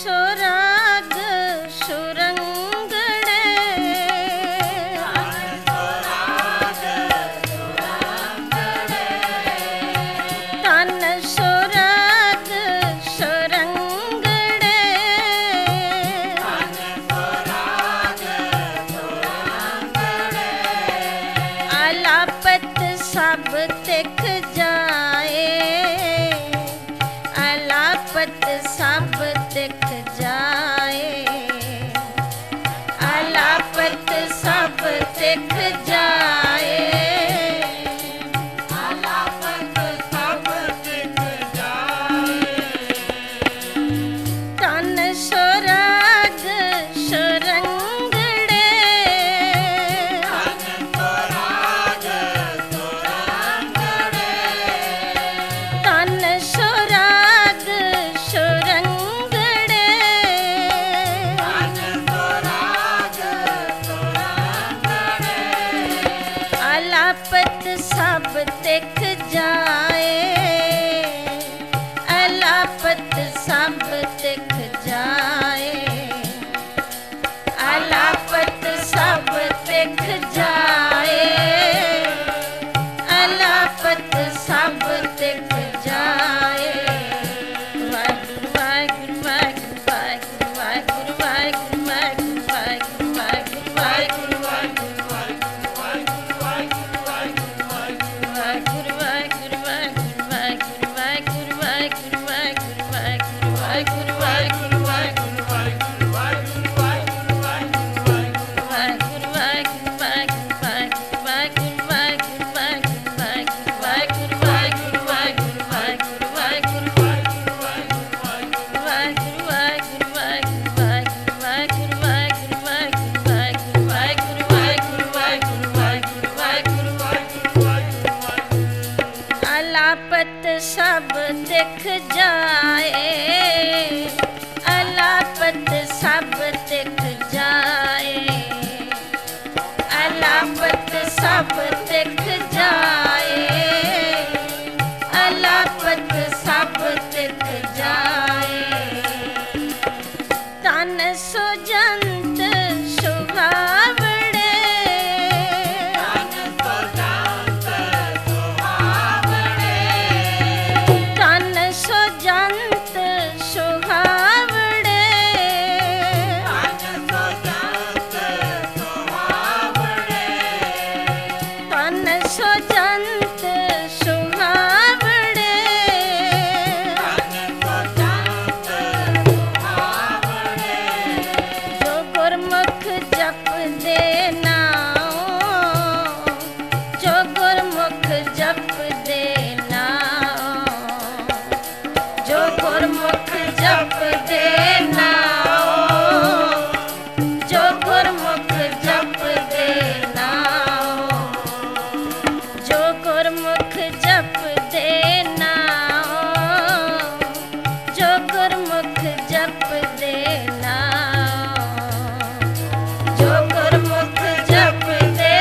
ਸੁਰਾਗ ਸੁਰੰਗੜੇ ਤਨ ਸੁਰਾਗ ਸੁਰੰਗੜੇ ਅਲਾਪਤ ਸਭ ਤਿਖ ਜਾਏ ਅਲਾਪਤ ਸਭ ਤਿਖ ਜਾਏ ਅਲਾਪਤ ਸਭ ਤਿਖ ਜਾਏ ਅਲਾਪਤ ਸਭ ਤਿਖ ਜਾਏ ਤਨ ਸੁਰਾਗ ਸੁਰੰਗੜੇ ਤਨ ਸੁਰਾਗ ਸੁਰੰਗੜੇ ਅਲਾਪਤ ਸਭ ਤਿਖ ਜਾਏ ਅਲਾਪਤ ਸਭ ਤਿਖ ਜਾਏ ਅਲਾਪਤ ਸਭ ਤਿਖ ਜਾਏ ਅਲਾਪਤ ਸਭ ਤਿਖ ਜਾਏ ਵਾਹਿਗੁਰੂ ਵਾਹਿਗੁਰੂ ਵਾਹਿਗੁਰੂ ਵਾਹਿਗੁਰੂ ਵਾਹਿਗੁਰੂ ਵਾਹਿਗੁਰੂ ਵਾਹਿਗੁਰੂ ਵਾਹਿਗੁਰੂ ਅਲਾਪਤ ਸਭ ਦਿਖ ਜਾਏ ਅਲਾਪਤ ਸਭ ਦਿਖ ਜਾਏ ਅਲਾਪਤ ਸਭ ਦਿਖ ਜਾਏ ਅਲਾਪਤ ਸਭ ਦਿਖ ਜਾਏ ਤਨ ਸੁਜੰਤ ਸੁਭਾਵੜੇ ਤਨ ਸੁਜੰਤ ਸੁਹਾਵੜੇ ਤਨ ਸੁਜੰਤ ਸੁਹਾਵੜੇ ਜੋ ਗੁਰਮੁਖ ਜਪਦੇ ਨਾਮ ਜੋ ਗੁਰਮੁਖ ਜਪਦੇ ਨਾਮ ਜੋ ਗੁਰਮੁਖ ਜਪਦੇ ਨਾਮ ਜੋ ਗੁਰਮੁਖ ਜਪਦੇ ਨਾਮ ਜੋ ਗੁਰਮੁਖ ਜਪਦੇ ਨਾਮ ਜੋ ਗੁਰਮੁਖ ਜਪਦੇ ਨਾਮ ਜੋ ਗੁਰਮੁਖ ਜਪਦੇ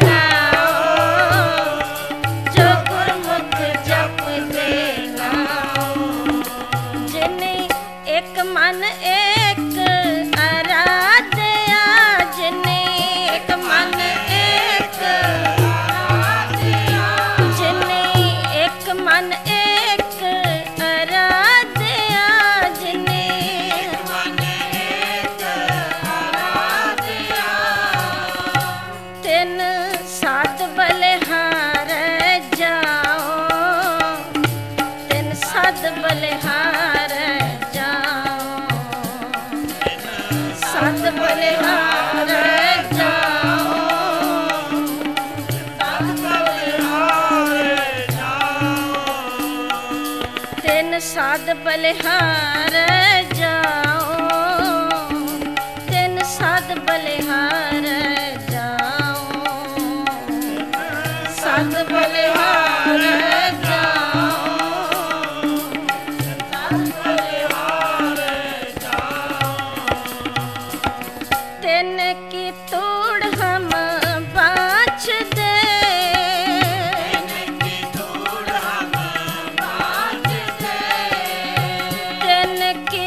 ਨਾਮ ਜੋ ਗੁਰਮੁਖ ਜਪਦੇ ਨਾਮ ਜਿਨੇ ਇੱਕ ਮਨ ਇੱਕ ਅਰਾਧਿਆ ਜਿਨੇ ਇੱਕ ਮਨ ਇੱਕ ਅਰਾਧਿਆ ਜਿਨੇ ਇੱਕ ਮਨ ਇੱਕ ਅਰਾਧਿਆ ਜਿਨੇ ਇੱਕ ਮਨ ਇੱਕ ਅਰਾਧਿਆ ਤਿੰਨ ਸਤ ਬਲਿਹਾਰ ਜਾਓ ਤਿੰਨ ਸਤ ਬਲਿਹਾਰ ਜਾਓ ਸਤ ਬਲਿਹਾਰ ਜਾਓ ਤਿੰਨ ਸਤ ਬਲਿਹਾਰ ਜਾਓ ਤਿੰਨ ਸਤ ਬਲਿਹਾਰ ਜਾਓ ਸਤ ਬਲਿਹਾਰ ਜਾਓ ਤਿੰਨ ਕੀ ਤੋੜ ਹਮ ਬਾਛਦੇ ਤਿੰਨ ਕੀ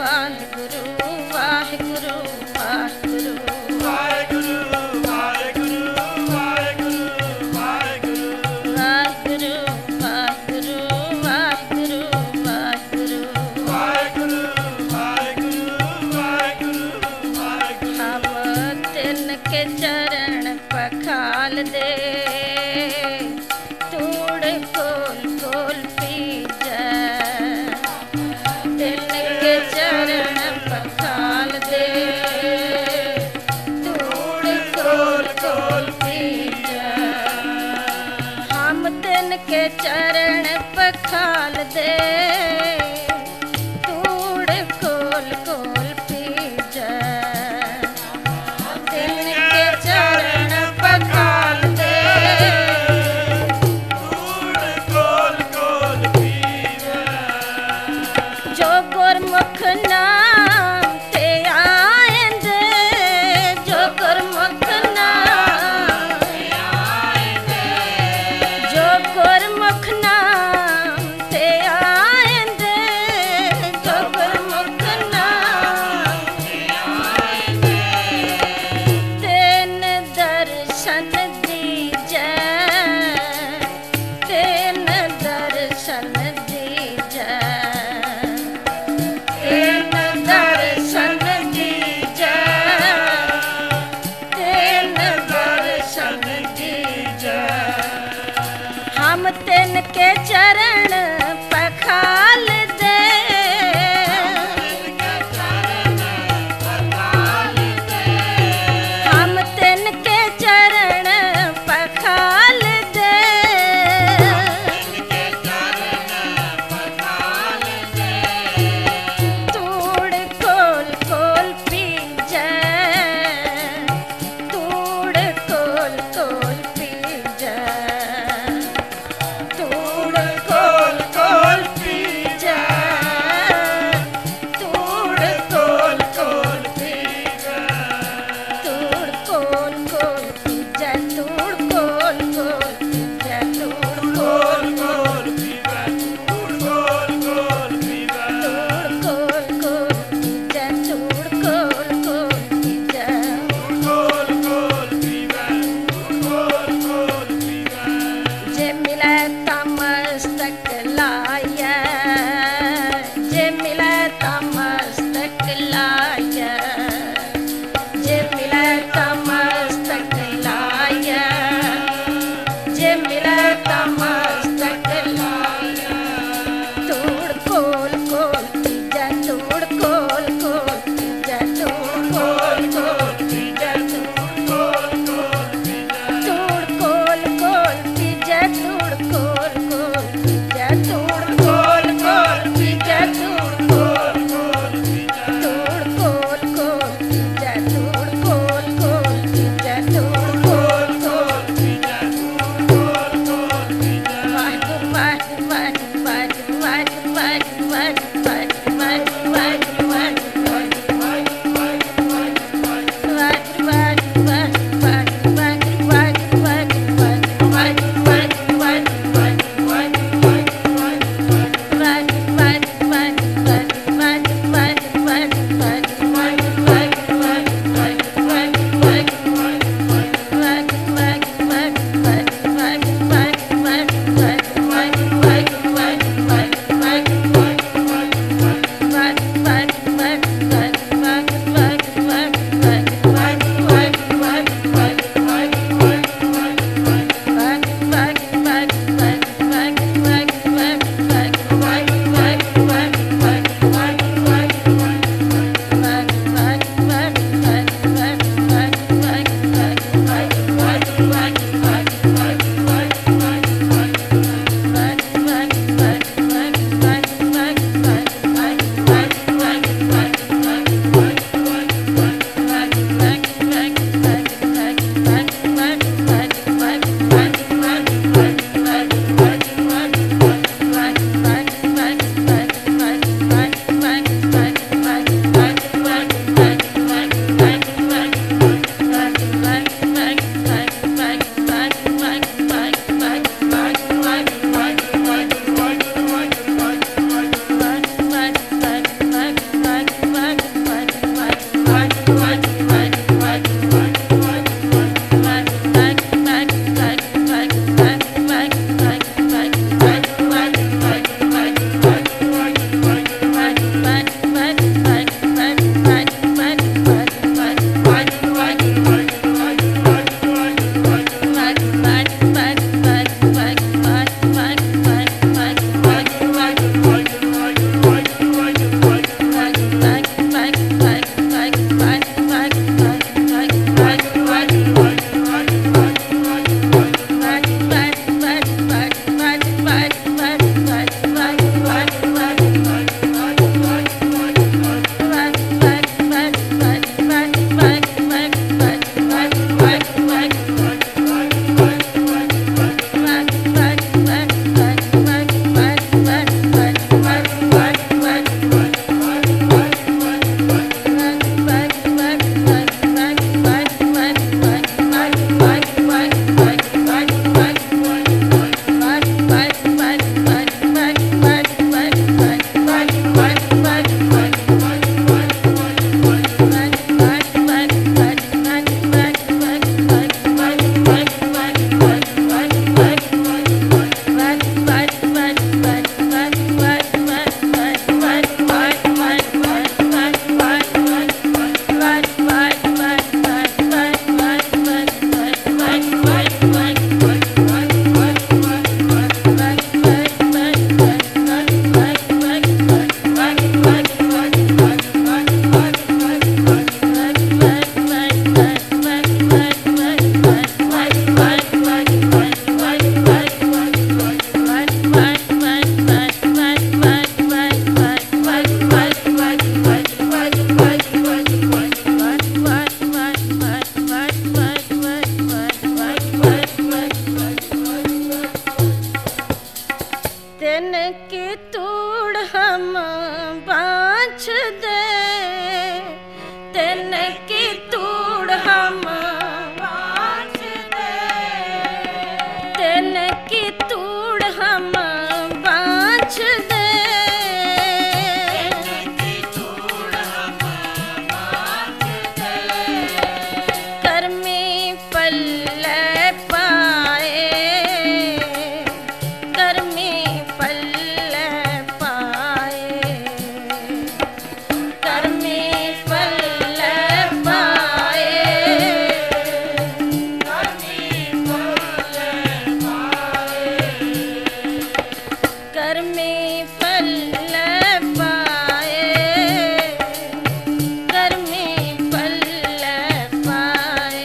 ਵਾਹਿਗੁਰੂ ਵਾਹਿਗੁਰੂ ਵਾਹਿਗੁਰੂ ਵਾਹਿਗੁਰੂ ਵਾਹਿਗੁਰੂ ਵਾਹਿਗੁਰੂ ਵਾਹਿਗੁਰੂ ਵਾਹਿਗੁਰੂ ਵਾਹਿਗੁਰੂ ਵਾਹਿਗੁਰੂ ਵਾਹਿਗੁਰੂ ਵਾਹਿਗੁਰੂ ਵਾਹਿਗੁਰੂ ਵਾਹਿਗੁਰੂ ਹਮ ਤਿਨ ਕੇ ਚਰਨ ਪਖਾਲ ਦੇ ਤੂੜ ਕੋਲ ਕੋਲ ਪੀਜੈ ਤਿਨ ਕੇ ਚਰਨ ਪਖਾਲ ਦੇ ਤੂੜ ਕੋਲ ਕੋਲ ਪੀਜੈ ਹਮ ਤਿਨ ਕੇ ਚਰਨ ਪਖਾਲ ਦੇ ਤੂੜ ਕੋਲ ਕੋਲ ਪੀਜੈ ਤਿਨ ਕੇ ਚਰਨ ਪਖਾਲ ਦੇ ਧੂੜ ਕੋਲ ਕੋਲ ਪੀਵੈ ਜੋ ਗੁਰਮੁਖ ਨਾਮ ਤੇ ਆਇਂਦੇ ਜੋ ਗੁਰਮੁਖ ਨਾਮ ਤੇ ਆਇਂਦੇ ਜੋ ਗੁਰਮੁਖ ਨਾਮ ਤੇ ਆਇਂਦੇ ਜੋ ਗੁਰਮੁਖ ਨਾਮ ਤੇ ਆਇਂਦੇ ਤਿਨ ਦਰਸ਼ਨ ਦੀਜੈ ਤਿਨ ਦਰਸ਼ਨ ਦੀਜੈ ਤਿਨ ਦਰਸ਼ਨ ਦੀਜੈ ਤਿਨ ਦਰਸ਼ਨ ਦੀਜੈ ਹਮ ਤਿਨ ਕੇ ਚਰਨ ਪਖਾਲ ਦੇ ਹਮ ਤਿਨ ਕੇ ਚਰਨ ਪਖਾਲ ਦੇ ਤੂੜ ਕੋਲ ਕੋਲ ਪੀਜੈ ਤੂੜ ਕੋਲ ਕੋਲ ਪੀਜੈ ਤੂੜ ਕੋਲ ਕੋਲ ਪੀਜੈ ਤੂੜ ਕੋਲ ਕੋਲ ਪੀਜੈ ਤੂੜ ਕੋਲ ਕੋਲ ਪੀਜੈ ਤੂੜ ਕੋਲ ਕੋਲ ਪੀਜੈ ਤੂੜ ਕੋਲ ਕੋਲ ਪੀਵੈ ਧੂੜ ਕੋਲ ਕੋਲ ਪੀਵੈ ਤੂੜ ਕੋਲ ਕੋਲ ਪੀਜੈ ਤੂੜ ਕੋਲ ਕੋਲ ਪੀਜੈ ਕੋਲ ਕੋਲ ਪੀਵੈ ਕੋਲ ਕੋਲ ਪੀਵੈ ਜੇ ਮਿਲੈ ਤਾਂ ਮਸਤਕ ਲਾਇਐ ਜੇ ਮਿਲੈ ਤਾਂ ਮਸਤਕ ਲਾਇਐ ਜੇ ਮਿਲੈ ਤਾਂ ਮਸਤਕ ਲਾਇਐ ਜੇ ਮਿਲੈ ਤਾਂ ਮਸਤਕ ਲਾਇਐ ਤੂੜ ਕੋਲ ਕੋਲ ਪੀਜੈ ਤੂੜ ਕੋਲ ਕੋਲ ਪੀਜੈ ਤੂੜ ਕੋਲ ਕੋਲ ਪੀਜੈ ਕੋਲ ਕੋਲ ਪੀਵੈ ਤੂੜ ਕੋਲ ਕੋਲ ਪੀਜੈ ਤੂੜ ਕੋਲ ਕੋਲ ਪੀਜੈ ਤੂੜ ਕੋਲ ਕੋਲ ਪੀਜੈ ਤੂੜ ਕੋਲ ਕੋਲ ਪੀਵੈ ਤੂੜ ਕੋਲ ਕੋਲ ਪੀਜੈ ਤੂੜ ਕੋਲ ਕੋਲ ਪੀਜੈ ਤੂੜ ਕੋਲ ਕੋਲ ਪੀਵੈ ਕੋਲ ਕੋਲ ਪੀਵੈ ਵਾਹਿਗੁਰੂ ਵਾਹਿਗੁਰੂ ਵਾਹਿਗੁਰੂ ਵਾਹਿਗੁਰੂ ਵਾਹਿਗੁਰੂ ਵਾਹਿਗੁਰੂ ਵਾਹਿਗੁਰੂ ਵਾਹਿਗੁਰੂ ਵਾਹਿਗੁਰੂ बाँछ दे तेन की तूड़ हम बाँछ दे तेन की तूड़ हम बाँछ दे कर्मी पल्ले पाए कर्मी पल्ले पाए कर्मी पल्ले पाए कर्मी पल्ले पाए कर्मी पल्ले पाए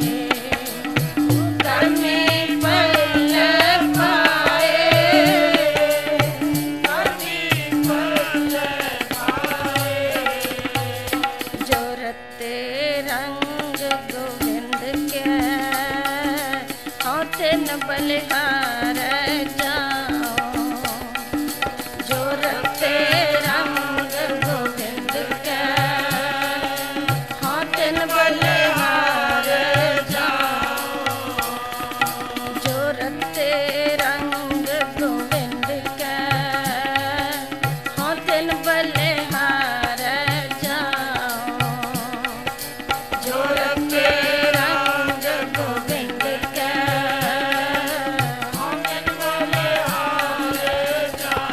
कर्मी पल्ले पाए जो रते रंग गोविंद के होते न बलिहार जाओ जो रते रंग गोविंद के होते न बलिहार जाओ जो रते रंग गोविंद के होते न बलिहार जाओ जो रते रंग गोविंद के होते न बलिहार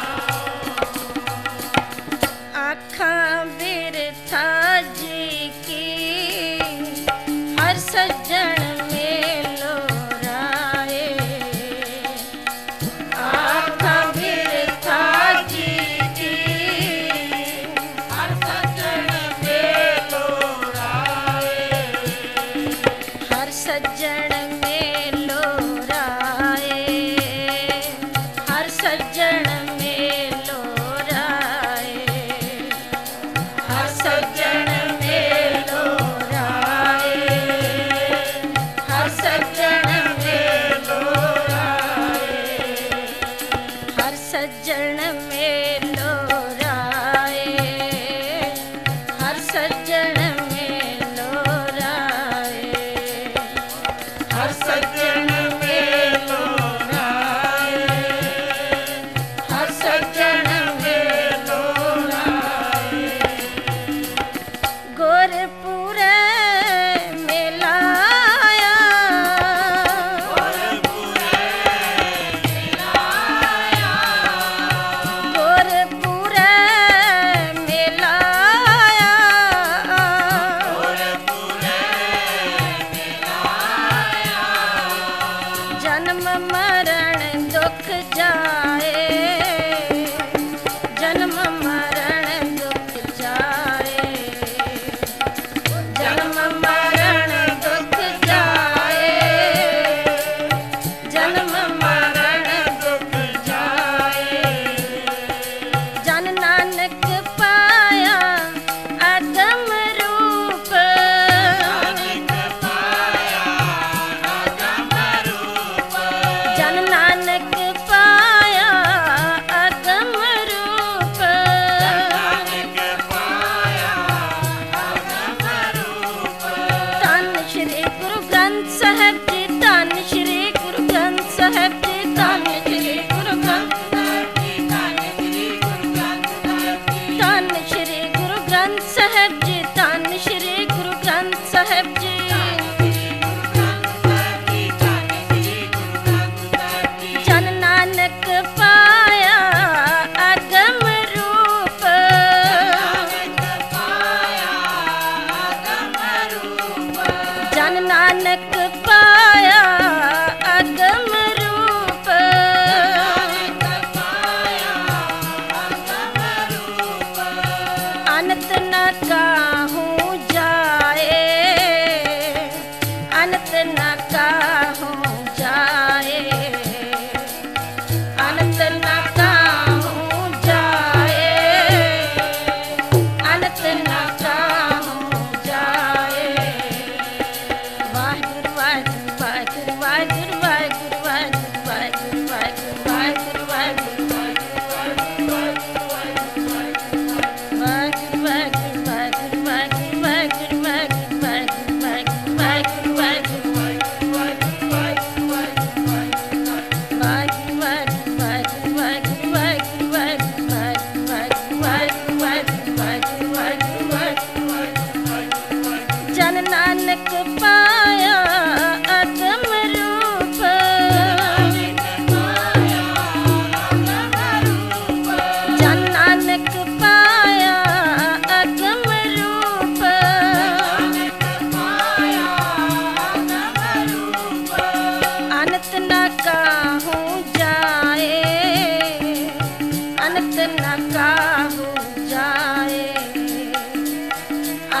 आँखां बिरथा जी की हर सज्जन में लोराए आँखां बिरथा जी की हर सज्जन में लोराए हर सज्जन में लोराए हर सज्जन में लोराए हर सज्जन में लोराए हर सज्जन में लोराए हर सज्जन में लोराए हर सज्जन में लोराए हर सज्जन में लोराए हर सज्जन में लोराए गोरपुरे मिलाया गोरपुरे मिलाया जन्म मरण दुख जाए जन्म मरण दुख जाए जन्म मरण दुख जाए जन्म मरण दुख जाए जन नानक पाया अगम रूप जन नानक पाया अगम रूप धन श्री गुरु ग्रंथ साहिब जी धन श्री गुरु ग्रंथ साहिब जी धन श्री गुरु ग्रंथ धन श्री गुरु ग्रंथ साहिब जी धन श्री गुरु ग्रंथ साहिब जी जन नानक पाया अगम रूप जन नानक पाया अगम रूप अनंत न काहूँ जाए अनंत न काहूँ जाए अनंत न काहूँ जाए अनंत न काहूँ जाए वाहिगुरु वाहिगुरु वाहिगुरु वाहिगुरु वाहिगुरु वाहिगुरु वाहिगुरु वाहिगुरु वाहिगुरु वाहिगुरु वाहिगुरु वाहिगुरु वाहिगुरु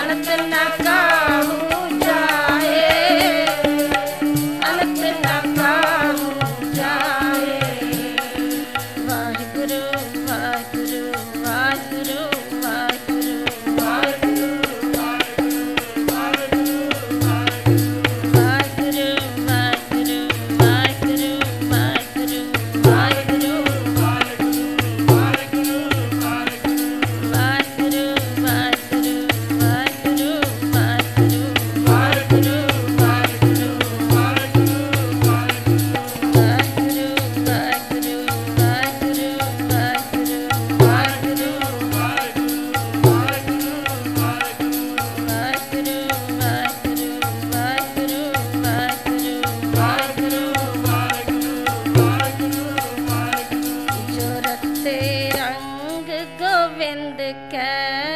अनंत न काहू जाए, अनंत न काहू जाए। वाहिगुरु वाहिगुरु वाहिगुरु वाहिगुरु वाहिगुरु गोविंद के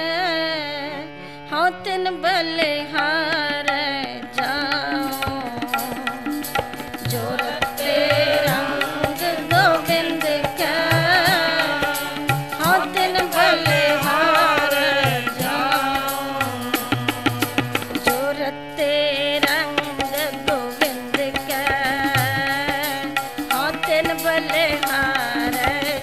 हाँ तिन बलिहार जाओ, जो रते रंग गोविंद के हाँ तिन बलिहार जाओ, जो रते रंग गोविंद के हाँ तिन बलिहार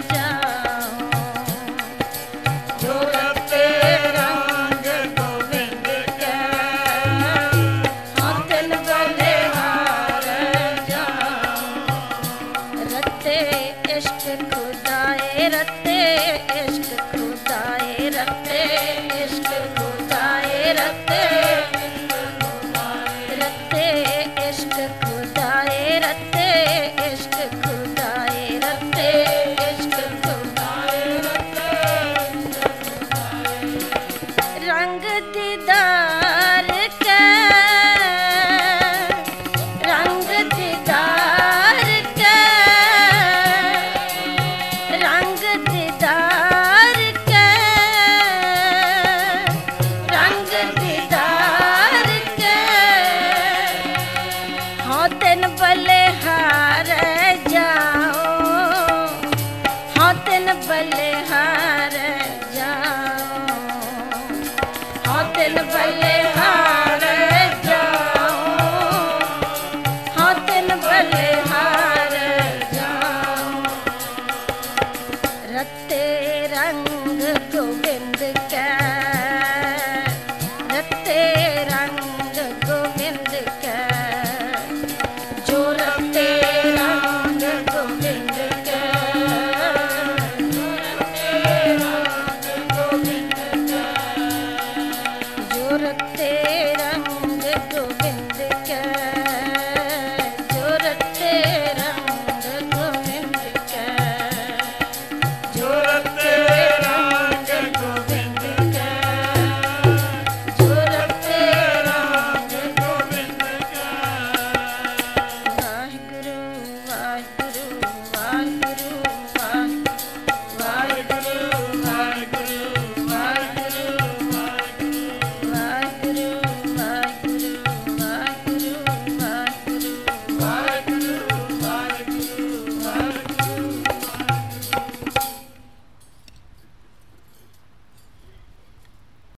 रते इश्क खुदाए रते इश्क खुदाए रते रते इश्क खुदाए रते इश्क खुदाए रते इश्क खुदाए रते रंग दीदार के रंग दीदार के रंग दीदार के रंग दीदार के हाँ तिन बलिहार जाओ, हाँ तिन बलिहार जाओ, हाँ तिन बलिहार